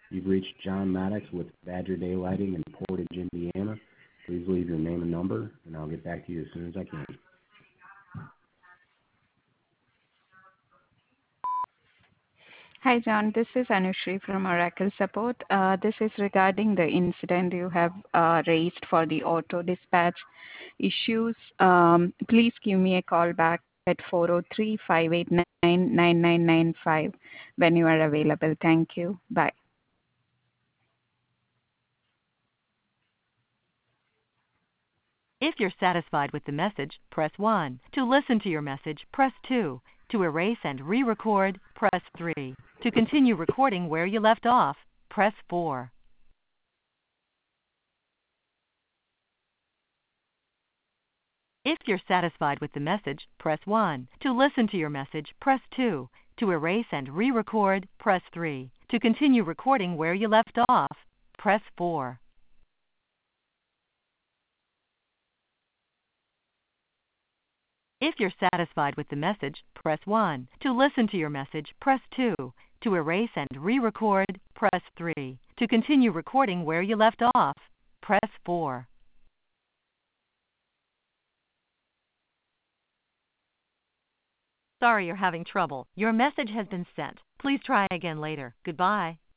You've reached John Maddox with Badger Daylighting in Portage, Indiana. Please leave your name and number, and I'll get back to you as soon as I can. Hi, John. This is Anushri from Oracle Support. This is regarding the incident you have raised for the auto dispatch issues. Please give me a call back at 403-589-9995 when you are available. Thank you. Bye. If you're satisfied with the message, press 1. To listen to your message, press 2. To erase and re-record, press 3. To continue recording where you left off, press 4. If you're satisfied with the message, press 1. To listen to your message, press 2. To erase and re-record, press 3. To continue recording where you left off, press 4. If you're satisfied with the message, press 1. To listen to your message, press 2. To erase and re-record, press 3. To continue recording where you left off, press 4. Sorry you're having trouble. Your message has been sent. Please try again later. Goodbye.